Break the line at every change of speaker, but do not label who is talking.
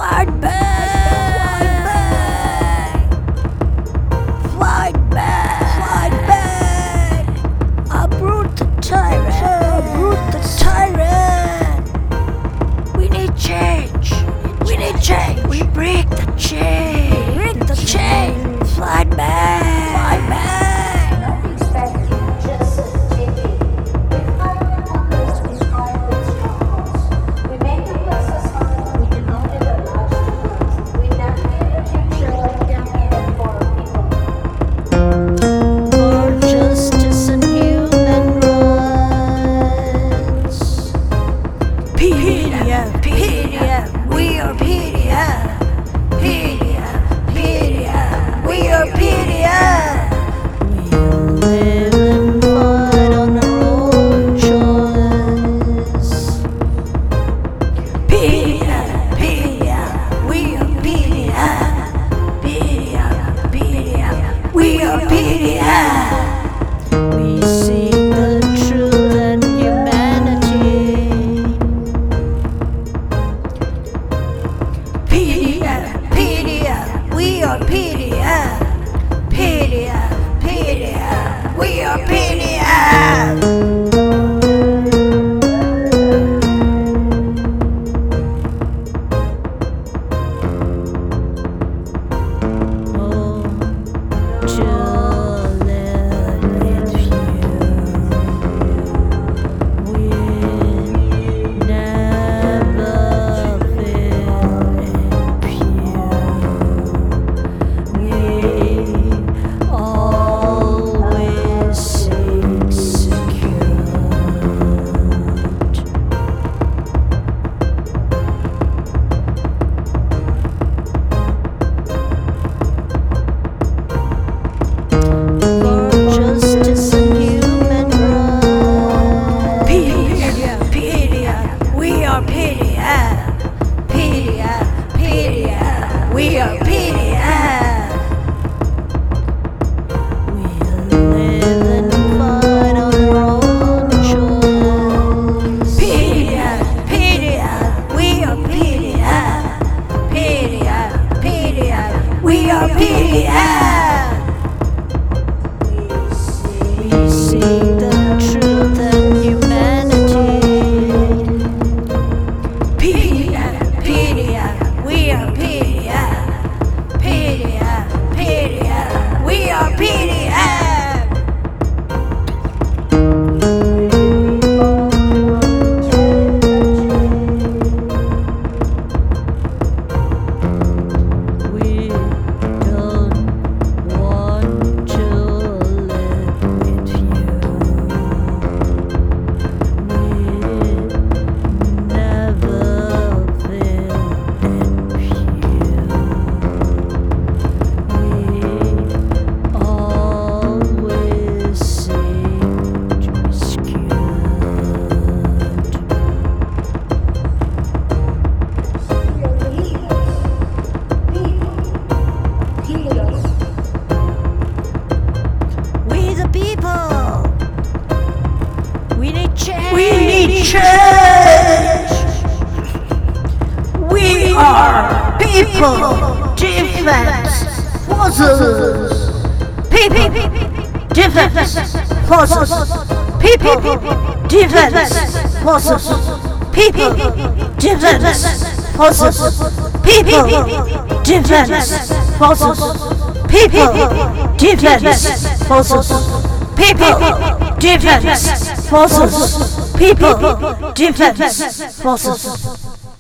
Flight back! Flight back! Flight back! Uproot the tyrant! Uproot the tyrant! We need change! We need change! We break the chain! Break the chain! Flight back! Flight back! PDF, we are PDF. PDF, PDF, we are PDF.
We live and fight on our own choice.
PDF, PDF, we are PDF. PDF, PDF, we are PDF.
We seek the truth and humanity.
PDF, PDF, we are PDF. PDF, PDF, we are PDF.
Oh, to live with you. We never feel impure. We always seek security. For justice and human rights.
PDF, PDF, we are PDF. PDF, PDF, we are PDF.
We live and fight on our own choice.
PDF, PDF, we are PDF. PDF, PDF, we are PDF.
We seek the truth and humanity.
PDF, PDF, we are PDF. PDF, PDF, we are PDF.
We don't want to live with you. We never feel impure. We always seek
We the people. We need change.
We need
change. We are people defense forces. People defense forces. People defense forces. People defense forces. People defense forces. People defense forces. People defense forces. People defense forces.